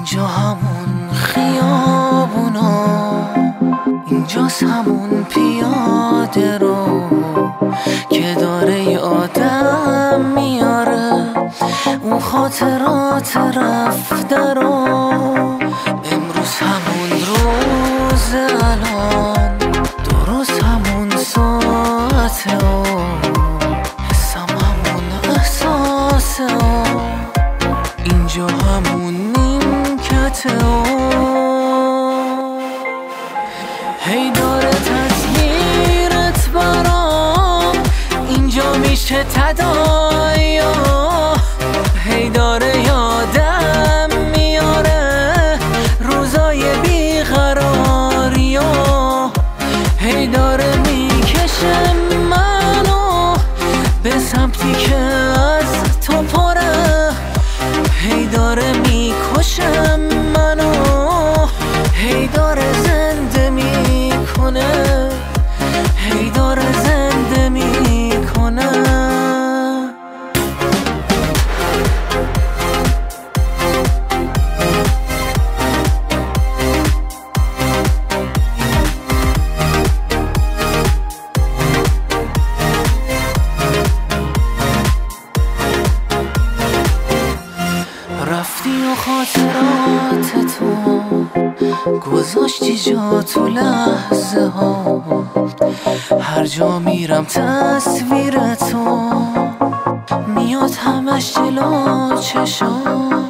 اینجا همون خیابونا، اینجاست همون پیاده رو که داره یادم میاره اون خاطرات رفته رو. امروز همون روز، الان درست همون ساعته و حسم همون احساسه و اینجا همون نیمکته و هی داره تصویرت برام اینجا میشه تدایا، هی داره یادم میاره روزای بیقراری و هی داره میکشه منو به سمتی که از تو پره، هی داره میکشه منو، هی داره زنده میکنه، هی داره زنده میکنه. رفتی و خاطرات تو گذاشتی جا تو لحظه ها، هر جا میرم تصویر تو میاد همش جلو چشام.